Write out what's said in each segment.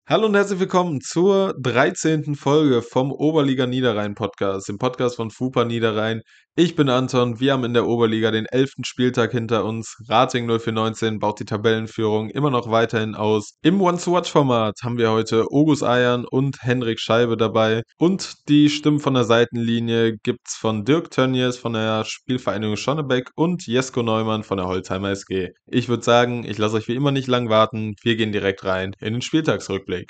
Hallo und herzlich willkommen zur 13. Folge vom Oberliga Niederrhein Podcast, dem Podcast von FUPA Niederrhein. Ich bin Anton, wir haben in der Oberliga den 11. Spieltag hinter uns. Rating 0419 baut die Tabellenführung immer noch weiterhin aus. Im One-to-Watch-Format haben wir heute Ogus Ayan und Henrik Scheibe dabei. Und die Stimmen von der Seitenlinie gibt's von Dirk Tönnies von der Spielvereinigung Schonnebeck und Jesko Neumann von der Holzheimer SG. Ich würde sagen, ich lasse euch wie immer nicht lang warten. Wir gehen direkt rein in den Spieltagsrückblick.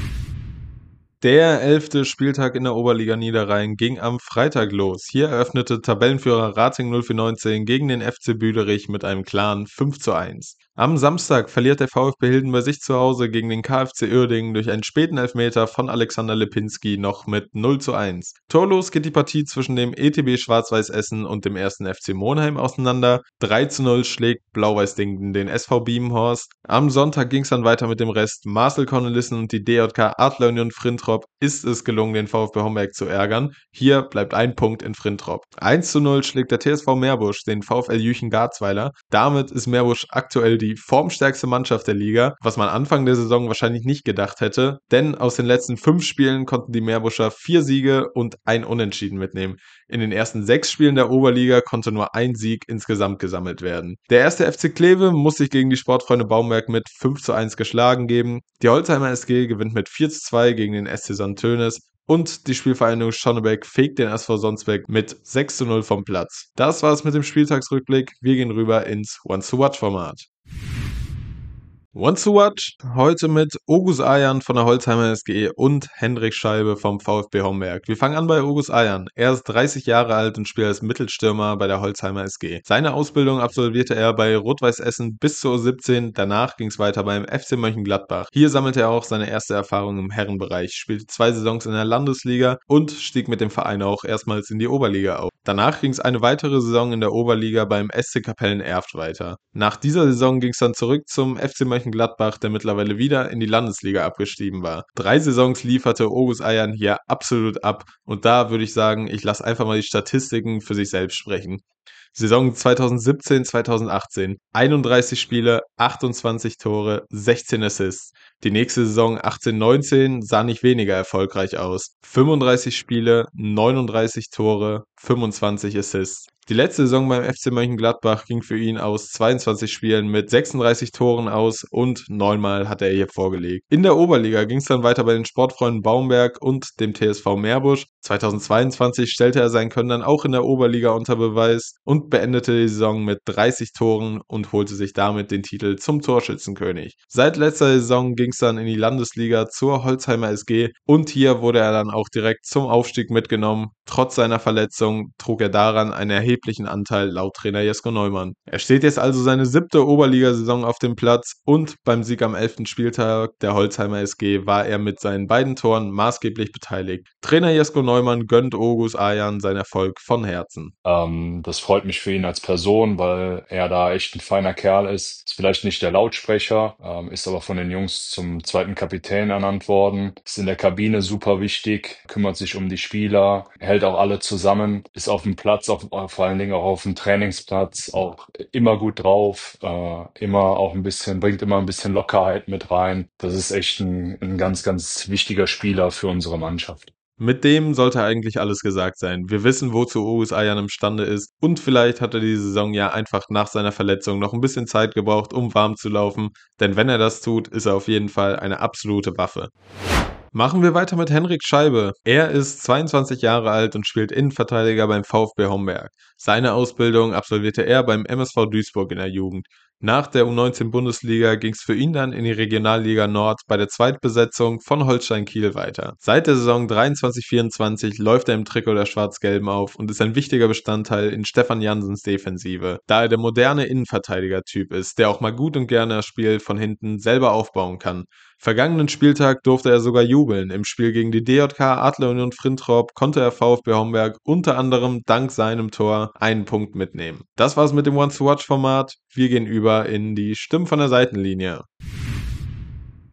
Der 11. Spieltag in der Oberliga Niederrhein ging am Freitag los. Hier eröffnete Tabellenführer Rating 0419 gegen den FC Büderich mit einem klaren 5:1. Am Samstag verliert der VfB Hilden bei sich zu Hause gegen den KfC Uerdingen durch einen späten Elfmeter von Alexander Lipinski noch mit 0:1. Torlos geht die Partie zwischen dem ETB Schwarz-Weiß Essen und dem 1. FC Monheim auseinander. 3:0 schlägt Blau-Weiß-Dingen den SV Biemenhorst. Am Sonntag ging es dann weiter mit dem Rest. Marcel Cornelissen und die DJK Adler Union Frintrop ist es gelungen, den VfB Homberg zu ärgern. Hier bleibt ein Punkt in Frintrop. 1:0 schlägt der TSV Meerbusch den VfL Jüchen-Garzweiler. Damit ist Meerbusch aktuell die formstärkste Mannschaft der Liga, was man Anfang der Saison wahrscheinlich nicht gedacht hätte, denn aus den letzten 5 Spielen konnten die Meerbuscher 4 Siege und ein Unentschieden mitnehmen. In den ersten 6 Spielen der Oberliga konnte nur ein Sieg insgesamt gesammelt werden. Der erste FC Kleve muss sich gegen die Sportfreunde Baumberg mit 5:1 geschlagen geben. Die Holzheimer SG gewinnt mit 4:2 gegen den SC Sandtönes. Und die Spielvereinigung Schonnebeck fegt den SV Sonsbeck mit 6:0 vom Platz. Das war's mit dem Spieltagsrückblick. Wir gehen rüber ins One-to-Watch-Format. One to Watch, heute mit Ogus Ayan von der Holzheimer SG und Henrik Scheibe vom VfB Homberg. Wir fangen an bei Ogus Ayan. Er ist 30 Jahre alt und spielt als Mittelstürmer bei der Holzheimer SG. Seine Ausbildung absolvierte er bei Rot-Weiß Essen bis zur U17, danach ging es weiter beim FC Mönchengladbach. Hier sammelte er auch seine erste Erfahrung im Herrenbereich, spielte 2 Saisons in der Landesliga und stieg mit dem Verein auch erstmals in die Oberliga auf. Danach ging es eine weitere Saison in der Oberliga beim SC Kapellen-Erft weiter. Nach dieser Saison ging es dann zurück zum FC Mönchengladbach, der mittlerweile wieder in die Landesliga abgestiegen war. 3 Saisons lieferte Ogus Ayan hier absolut ab und da würde ich sagen, ich lasse einfach mal die Statistiken für sich selbst sprechen. Saison 2017/2018, 31 Spiele, 28 Tore, 16 Assists. Die nächste Saison 18/19 sah nicht weniger erfolgreich aus. 35 Spiele, 39 Tore, 25 Assists. Die letzte Saison beim FC Mönchengladbach ging für ihn aus 22 Spielen mit 36 Toren aus und 9-mal hat er hier vorgelegt. In der Oberliga ging es dann weiter bei den Sportfreunden Baumberg und dem TSV Meerbusch. 2022 stellte er sein Können dann auch in der Oberliga unter Beweis und beendete die Saison mit 30 Toren und holte sich damit den Titel zum Torschützenkönig. Seit letzter Saison ging es dann in die Landesliga zur Holzheimer SG und hier wurde er dann auch direkt zum Aufstieg mitgenommen. Trotz seiner Verletzung trug er daran einen erheblichen Anteil laut Trainer Jesko Neumann. Er steht jetzt also seine 7. Oberligasaison auf dem Platz und beim Sieg am 11. Spieltag der Holzheimer SG war er mit seinen beiden Toren maßgeblich beteiligt. Trainer Jesko Neumann gönnt Ogus Ayan seinen Erfolg von Herzen. Das freut mich für ihn als Person, weil er da echt ein feiner Kerl ist. Ist vielleicht nicht der Lautsprecher, ist aber von den Jungs zum zweiten Kapitän ernannt worden. Ist in der Kabine super wichtig, kümmert sich um die Spieler, hält auch alle zusammen, ist auf dem Platz, vor allen Dingen auch auf dem Trainingsplatz, auch immer gut drauf, bringt immer ein bisschen Lockerheit mit rein. Das ist echt ein ganz, ganz wichtiger Spieler für unsere Mannschaft. Mit dem sollte eigentlich alles gesagt sein. Wir wissen, wozu Ogus Ayan imstande ist und vielleicht hat er diese Saison ja einfach nach seiner Verletzung noch ein bisschen Zeit gebraucht, um warm zu laufen, denn wenn er das tut, ist er auf jeden Fall eine absolute Waffe. Machen wir weiter mit Henrik Scheibe. Er ist 22 Jahre alt und spielt Innenverteidiger beim VfB Homberg. Seine Ausbildung absolvierte er beim MSV Duisburg in der Jugend. Nach der U19-Bundesliga ging es für ihn dann in die Regionalliga Nord bei der Zweitbesetzung von Holstein Kiel weiter. Seit der Saison 23/24 läuft er im Trikot der Schwarz-Gelben auf und ist ein wichtiger Bestandteil in Stefan Jansens Defensive, da er der moderne Innenverteidiger-Typ ist, der auch mal gut und gerne das Spiel von hinten selber aufbauen kann. Vergangenen Spieltag durfte er sogar jubeln. Im Spiel gegen die DJK Adler Union Frintrop konnte er VfB Homberg unter anderem dank seinem Tor einen Punkt mitnehmen. Das war's mit dem One-to-Watch-Format. Wir gehen über in die Stimmen von der Seitenlinie.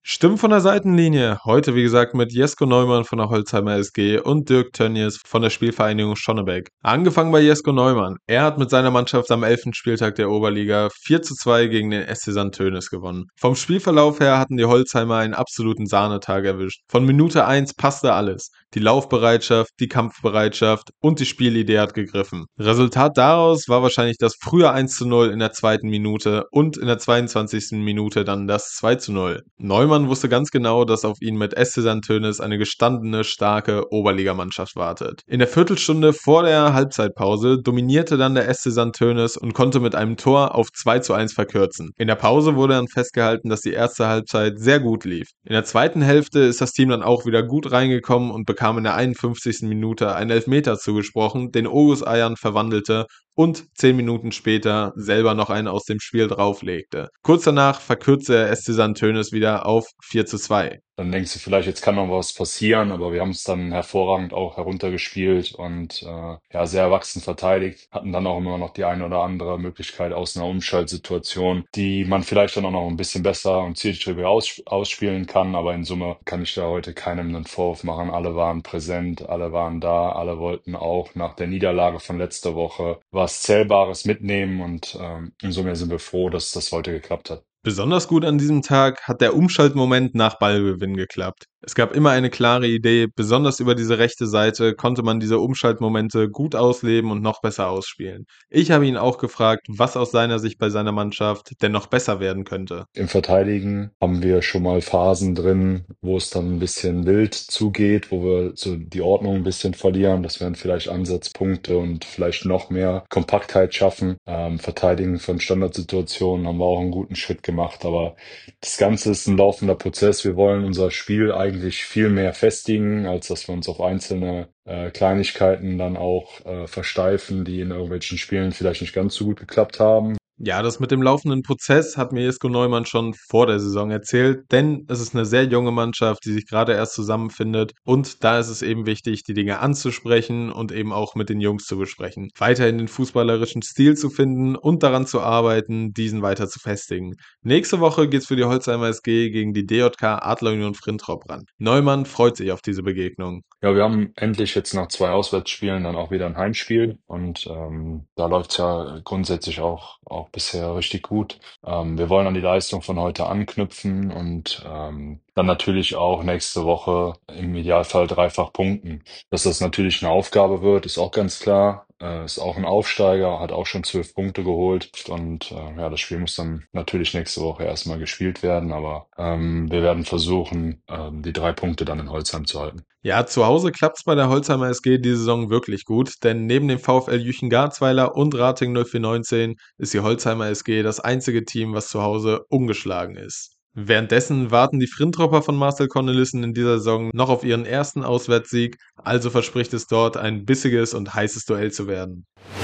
Stimmt von der Seitenlinie. Heute, wie gesagt, mit Jesko Neumann von der Holzheimer SG und Dirk Tönnies von der Spielvereinigung Schonnebeck. Angefangen bei Jesko Neumann. Er hat mit seiner Mannschaft am 11. Spieltag der Oberliga 4:2 gegen den SC St. Tönis gewonnen. Vom Spielverlauf her hatten die Holzheimer einen absoluten Sahnetag erwischt. Von Minute 1 passte alles. Die Laufbereitschaft, die Kampfbereitschaft und die Spielidee hat gegriffen. Resultat daraus war wahrscheinlich das frühe 1:0 in der zweiten Minute und in der 22. Minute dann das 2:0. Neumann wusste ganz genau, dass auf ihn mit SC St. Tönis eine gestandene, starke Oberligamannschaft wartet. In der Viertelstunde vor der Halbzeitpause dominierte dann der SC St. Tönis und konnte mit einem Tor auf 2:1 verkürzen. In der Pause wurde dann festgehalten, dass die erste Halbzeit sehr gut lief. In der zweiten Hälfte ist das Team dann auch wieder gut reingekommen und bekam in der 51. Minute einen Elfmeter zugesprochen, den Ogus Ayan verwandelte und 10 Minuten später selber noch einen aus dem Spiel drauflegte. Kurz danach verkürzte der SC St. Tönis wieder auf 4:2. Dann denkst du vielleicht, jetzt kann noch was passieren, aber wir haben es dann hervorragend auch heruntergespielt und ja, sehr erwachsen verteidigt. Hatten dann auch immer noch die eine oder andere Möglichkeit aus einer Umschaltsituation, die man vielleicht dann auch noch ein bisschen besser und zielstrebiger ausspielen kann. Aber in Summe kann ich da heute keinem einen Vorwurf machen. Alle waren präsent, alle waren da, alle wollten auch nach der Niederlage von letzter Woche was Zählbares mitnehmen und in Summe sind wir froh, dass das heute geklappt hat. Besonders gut an diesem Tag hat der Umschaltmoment nach Ballgewinn geklappt. Es gab immer eine klare Idee, besonders über diese rechte Seite konnte man diese Umschaltmomente gut ausleben und noch besser ausspielen. Ich habe ihn auch gefragt, was aus seiner Sicht bei seiner Mannschaft denn noch besser werden könnte. Im Verteidigen haben wir schon mal Phasen drin, wo es dann ein bisschen wild zugeht, wo wir so die Ordnung ein bisschen verlieren. Das wären vielleicht Ansatzpunkte und vielleicht noch mehr Kompaktheit schaffen. Verteidigen von Standardsituationen haben wir auch einen guten Schritt gemacht, aber das Ganze ist ein laufender Prozess. Wir wollen unser Spiel eigentlich viel mehr festigen, als dass wir uns auf einzelne Kleinigkeiten dann auch versteifen, die in irgendwelchen Spielen vielleicht nicht ganz so gut geklappt haben. Ja, das mit dem laufenden Prozess hat mir Jesko Neumann schon vor der Saison erzählt, denn es ist eine sehr junge Mannschaft, die sich gerade erst zusammenfindet und da ist es eben wichtig, die Dinge anzusprechen und eben auch mit den Jungs zu besprechen. Weiterhin den fußballerischen Stil zu finden und daran zu arbeiten, diesen weiter zu festigen. Nächste Woche geht's für die Holzheimer SG gegen die DJK Adler Union Frintrop ran. Neumann freut sich auf diese Begegnung. Ja, wir haben endlich jetzt nach 2 Auswärtsspielen dann auch wieder ein Heimspiel und da läuft's ja grundsätzlich auch bisher richtig gut. Wir wollen an die Leistung von heute anknüpfen und dann natürlich auch nächste Woche im Idealfall dreifach punkten. Dass das natürlich eine Aufgabe wird, ist auch ganz klar. Ist auch ein Aufsteiger, hat auch schon 12 Punkte geholt und ja, das Spiel muss dann natürlich nächste Woche erstmal gespielt werden, aber wir werden versuchen, die 3 Punkte dann in Holzheim zu halten. Ja, zu Hause klappt's bei der Holzheimer SG diese Saison wirklich gut, denn neben dem VfL Jüchen-Garzweiler und Rating 0419 ist die Holzheimer SG das einzige Team, was zu Hause ungeschlagen ist. Währenddessen warten die Frintropper von Marcel Cornelissen in dieser Saison noch auf ihren ersten Auswärtssieg, also verspricht es dort ein bissiges und heißes Duell zu werden.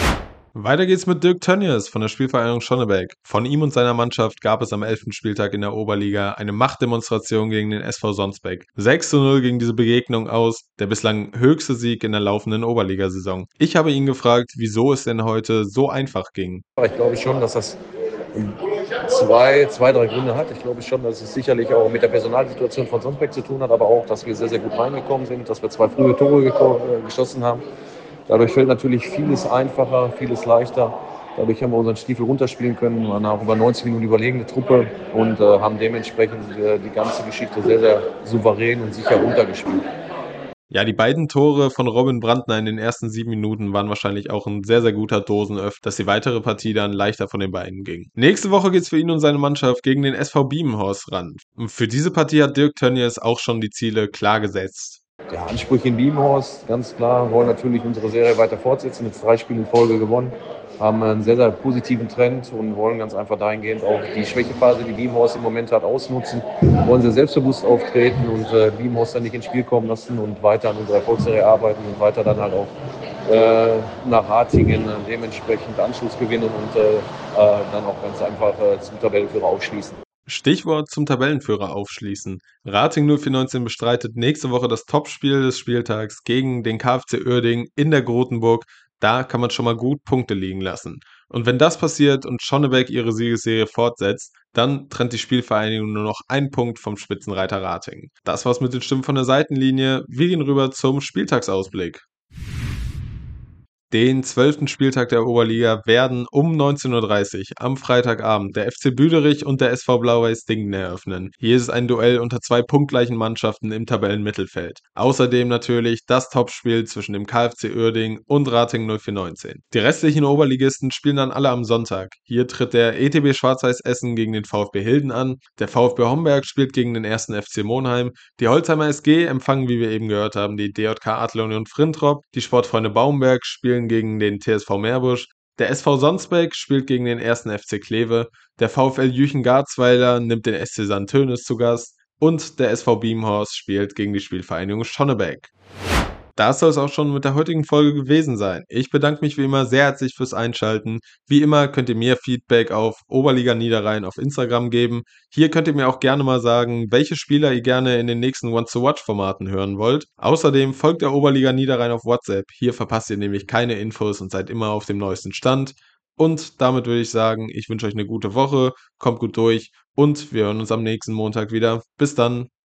Weiter geht's mit Dirk Tönnies von der Spielvereinigung Schonnebeck. Von ihm und seiner Mannschaft gab es am 11. Spieltag in der Oberliga eine Machtdemonstration gegen den SV Sonsbeck. 6:0 ging diese Begegnung aus, der bislang höchste Sieg in der laufenden Oberligasaison. Ich habe ihn gefragt, wieso es denn heute so einfach ging. Ich glaube schon, dass das drei Gründe hat. Ich glaube schon, dass es sicherlich auch mit der Personalsituation von Sonsbeck zu tun hat, aber auch, dass wir sehr, sehr gut reingekommen sind, dass wir 2 frühe Tore geschossen haben. Dadurch fällt natürlich vieles einfacher, vieles leichter. Dadurch haben wir unseren Stiefel runterspielen können, wir waren auch über 90 Minuten überlegene Truppe und haben dementsprechend die ganze Geschichte sehr, sehr souverän und sicher runtergespielt. Ja, die beiden Tore von Robin Brandner in den ersten 7 Minuten waren wahrscheinlich auch ein sehr, sehr guter Dosenöff, dass die weitere Partie dann leichter von den beiden ging. Nächste Woche geht's für ihn und seine Mannschaft gegen den SV Biemenhorst ran. Und für diese Partie hat Dirk Tönnies auch schon die Ziele klar gesetzt. Ja, Ansprüche in Biemenhorst, ganz klar, wollen natürlich unsere Serie weiter fortsetzen, jetzt 3 Spiele in Folge gewonnen, haben einen sehr, sehr positiven Trend und wollen ganz einfach dahingehend auch die Schwächephase, die Biemenhorst im Moment hat, ausnutzen, wollen sehr selbstbewusst auftreten und Biemenhorst dann nicht ins Spiel kommen lassen und weiter an unserer Erfolgsserie arbeiten und weiter dann halt auch nach Ratingen dementsprechend Anschluss gewinnen und dann auch ganz einfach zum Tabellenführer aufschließen. Stichwort zum Tabellenführer aufschließen. Rating 0419 bestreitet nächste Woche das Topspiel des Spieltags gegen den KfC Uerdingen in der Grotenburg. Da kann man schon mal gut Punkte liegen lassen. Und wenn das passiert und Schonnebeck ihre Siegesserie fortsetzt, dann trennt die Spielvereinigung nur noch einen Punkt vom Spitzenreiter Ratingen. Das war's mit den Stimmen von der Seitenlinie. Wir gehen rüber zum Spieltagsausblick. Den 12. Spieltag der Oberliga werden um 19:30 Uhr am Freitagabend der FC Büderich und der SV Blau-Weiß Dingen eröffnen. Hier ist es ein Duell unter zwei punktgleichen Mannschaften im Tabellenmittelfeld. Außerdem natürlich das Topspiel zwischen dem KfC Uerdingen und Ratingen 0419. Die restlichen Oberligisten spielen dann alle am Sonntag. Hier tritt der ETB Schwarz-Weiß Essen gegen den VfB Hilden an, der VfB Homberg spielt gegen den 1. FC Monheim, die Holzheimer SG empfangen, wie wir eben gehört haben, die DJK Adler Union Frintrop, die Sportfreunde Baumberg spielen gegen den TSV Meerbusch, der SV Sonsbeck spielt gegen den 1. FC Kleve, der VfL Jüchen-Garzweiler nimmt den SC Sandtönis zu Gast und der SV Biemhorst spielt gegen die Spielvereinigung Schonnebeck. Das soll es auch schon mit der heutigen Folge gewesen sein. Ich bedanke mich wie immer sehr herzlich fürs Einschalten. Wie immer könnt ihr mir Feedback auf Oberliga Niederrhein auf Instagram geben. Hier könnt ihr mir auch gerne mal sagen, welche Spieler ihr gerne in den nächsten Want-to-Watch-Formaten hören wollt. Außerdem folgt der Oberliga Niederrhein auf WhatsApp. Hier verpasst ihr nämlich keine Infos und seid immer auf dem neuesten Stand. Und damit würde ich sagen, ich wünsche euch eine gute Woche, kommt gut durch und wir hören uns am nächsten Montag wieder. Bis dann.